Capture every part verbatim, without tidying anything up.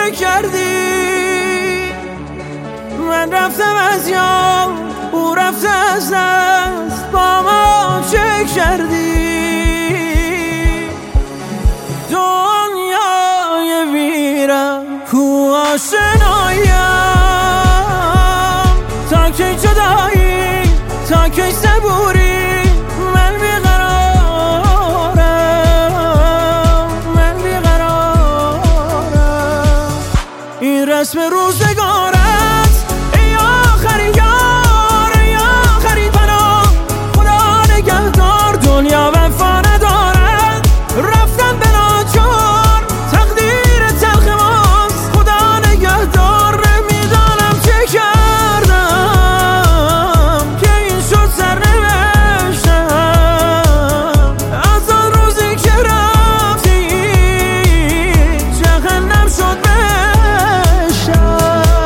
چه کردی؟ من رفتم از یاد، او رفته از دست، با ما چه کردی؟ دنیای ویران کو آشنایم، تا کی جدایی، تا کی صبوری، من بیقرارم، من بیقرارم. این رسم روزگارت ای آخری یار، ای آخری پناه، خدا نگهدار. دنیا وفا ندارد، رفتن به ناچار، تقدیر تلخ ماست، خدا نگهدار. نمیدانم چه کردم که این شد سرنوشتم، از آن روزی که رفتی جهنم شد بهشتم.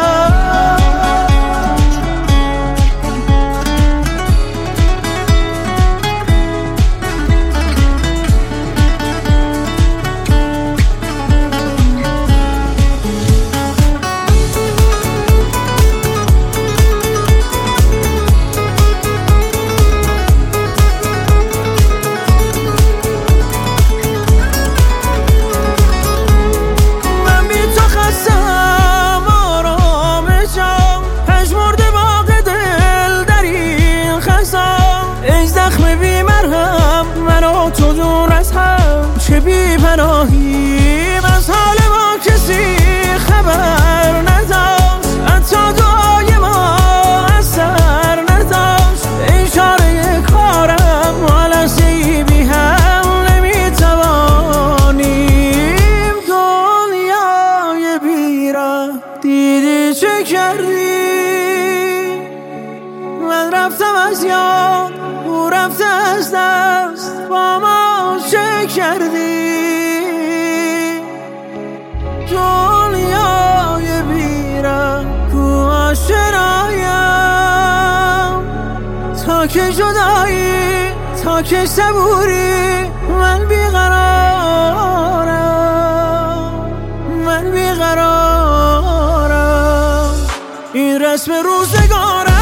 تو دور از هم چه بی پناهیم، از حال ما کسی خبر نداشت، حتی دعای ما اثر نداشت. اشاره کارم ما لحظه‌ای بی هم نمیتوانیم. دنیای بیراه دیدی چه کردی؟ من رفتم از یاد، او رفته از دست، با ما چه کردی؟ دنیای بیراه کو آشنایم، تا که جدایی، تا که صبوری، من بیقرارم، من بیقرارم. این رسم روزگارم